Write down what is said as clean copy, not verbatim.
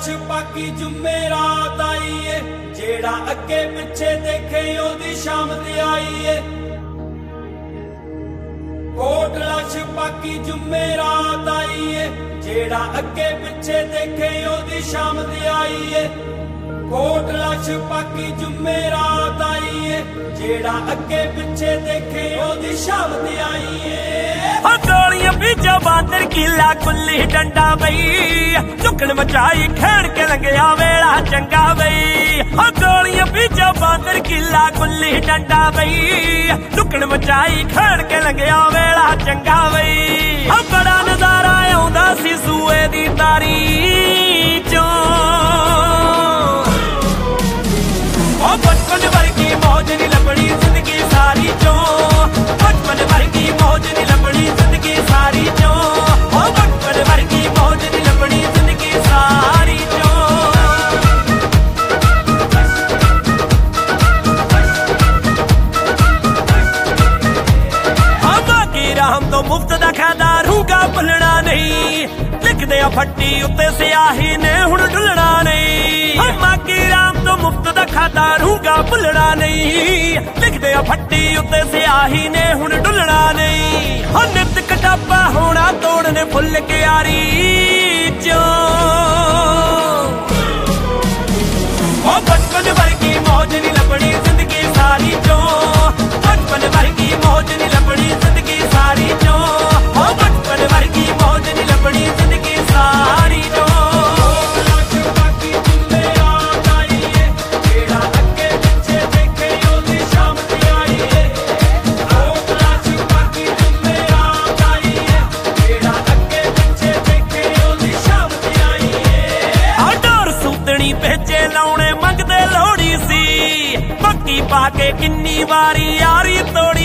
ਛਪਾਕੀ ਜੁਮੇਰਾਤ ਆਈ ਏ ਜਿਹੜਾ ਅੱਗੇ ਪਿੱਛੇ ਦੇਖੇ ਉਹਦੀ ਸ਼ਾਮਤ ਆਈ ਏ ਕੋਟਲਾ ਛਪਾਕੀ ਜੁਮੇਰਾਤ ਆਈ ਏ ਜਿਹੜਾ ਅੱਗੇ ਪਿੱਛੇ ਦੇਖੇ ਉਹਦੀ ਸ਼ਾਮਤ ਆਈ ਏ ਕੋਟਲਾ ਛਪਾਕੀ ਜੁਮੇਰਾਤ ਆਈ ਏ ਜਿਹੜਾ ਅੱਗੇ ਪਿੱਛੇ ਦੇਖੇ ਉਹਦੀ ਸ਼ਾਮਤ ਆਈ ਏ ਗੋਲੀਆਂ ਪੀਛੇ ਬਾਂਦਰ ਕਿਲਾ ਕੁੱਲੀ ਡੰਡਾ ਬਈ ਝੁਕਣ ਮਚਾਈ ਖੇਡ ਕੇ ਲੰਘਿਆ ਵੇਲਾ ਚੰਗਾ ਬਈ ਗੋਲੀਆਂ ਪੀਛੇ ਬਾਂਦਰ ਕਿਲਾ ਕੁੱਲੀ ਡੰਡਾ ਬਈ ਝੁਕਣ ਮਚਾਈ ਖੇਡ ਕੇ ਲੰਘਿਆ ਵੇਲਾ ਚੰਗਾ ਬਈ ਬੜਾ ਨਜ਼ਾਰਾ ਆਉਂਦਾ ਸੀ ਸੂਏ ਦੀ ਤਾਰੀ ਚੋਂ ਬਚਪਨ ਵਰਗੀ ਮੌਜ ਨੀ ਲੱਭਣੀ ਜ਼ਿੰਦਗੀ ਸਾਰੀ ਚੋਂ ਬਚਪਨ ਵਰਗੀ ਮੌਜ ਨੀ ਲੱਭਣੀ ਜ਼ਿੰਦਗੀ ਸਾਰੀ ਚੋਂ ਬਚਪਨ ਵਰਗੀ ਮੌਜ ਨੀ ਲੱਭਣੀ ਜ਼ਿੰਦਗੀ ਸਾਰੀ ਚੋਂ ਬਾਕੀ ਰਾਮ ਤੋਂ ਮੁਫਤ ਦਾ ਖਾਦਾ ਰੂਗਾ ਭੁੱਲਣਾ ਨਹੀਂ ਲਿਖਦੇ ਆ ਫੱਟੀ ਉੱਤੇ ਸਿਆਹੀ ਨੇ ਹੁਣ ਢੁੱਲਣਾ ਨਹੀਂ ਮਾਗੀ ਰਾਮ ਤੋਂ ਮੁਫਤ ਦਾ ਖਾਦਾ ਰੂਗਾ ਭੁੱਲਣਾ ਨਹੀਂ ਲਿਖਦੇ ਆ ਫੱਟੀ ਉੱਤੇ ਸਿਆਹੀ ਨੇ ਹੁਣ ਢੁੱਲਣਾ ਨਹੀਂ ਨਿੱਤ ਕਟਾਪਾ ਹੋਣਾ ਤੋੜਨੇ ਫੁੱਲ ਕਿਆਰੀ ਚੋਂ ਬਚਪਨ ਵਰਗੀ ਮੌਜ ਨੀ ਲੱਭਣੀ ਜ਼ਿੰਦਗੀ ਸਾਰੀ ਚੋਂ ਬਚਪਨ ਵਰਗੀ ਮੌਜ ਨੀ ਲੱਭਣੀ ਜ਼ਿੰਦਗੀ ਸਾਰੀ ਚੋਂ ਬਚਪਨ ਵਰਗੀ ਮੌਜ ਨੀ ਲੱਭਣੀ ਜ਼ਿੰਦਗੀ ਸਾਰੀ ਚੋਂ ਛਪਾਕੀ ਜੁਮੇਰਾਤ ਆਈ ਏ ਜਿਹੜਾ ਅੱਗੇ ਪਿੱਛੇ ਦੇਖੇ ਉਹਦੀ ਸ਼ਾਮਤ ਆਈ ਏ ਕੋਟਲਾ ਛਪਾਕੀ ਜੁਮੇਰਾਤ ਆਈ ਏ ਜਿਹੜਾ ਅੱਗੇ ਪਿੱਛੇ ਦੇਖੇ ਉਹਦੀ ਸ਼ਾਮਤ ਆਈ ਏ ਡੋਰ ਸੂਤਣੀ ਭੇਜੇ ਲਾਉਣੇ ਮੰਗਦੇ ਲੋੜੀ ਸੀ ਪੱਕੀ ਪਾ ਕੇ ਕਿੰਨੀ ਵਾਰੀ ਯਾਰੀ ਤੋੜੀ